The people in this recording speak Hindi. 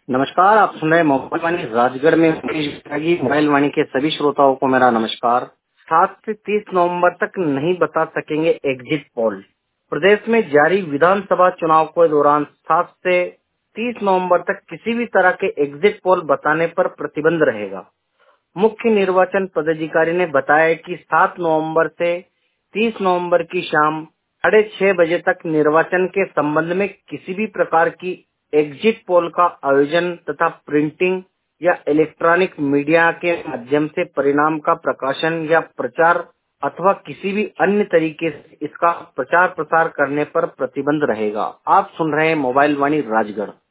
नमस्कार। आप सुन रहे हैं मोबाइल वाणी राजगढ़ में मोबाइल वाणी के सभी श्रोताओं को मेरा नमस्कार। 7 से 30 नवंबर तक नहीं बता सकेंगे एग्जिट पोल। प्रदेश में जारी विधानसभा चुनाव के दौरान 7 से 30 नवंबर तक किसी भी तरह के एग्जिट पोल बताने पर प्रतिबंध रहेगा। मुख्य निर्वाचन पदाधिकारी ने बताया कि 7 नवंबर से 30 नवंबर की शाम 6:30 बजे तक निर्वाचन के संबंध में किसी भी प्रकार की एग्जिट पोल का आयोजन तथा प्रिंटिंग या इलेक्ट्रॉनिक मीडिया के माध्यम से परिणाम का प्रकाशन या प्रचार अथवा किसी भी अन्य तरीके से इसका प्रचार प्रसार करने पर प्रतिबंध रहेगा। आप सुन रहे हैं मोबाइल वाणी राजगढ़।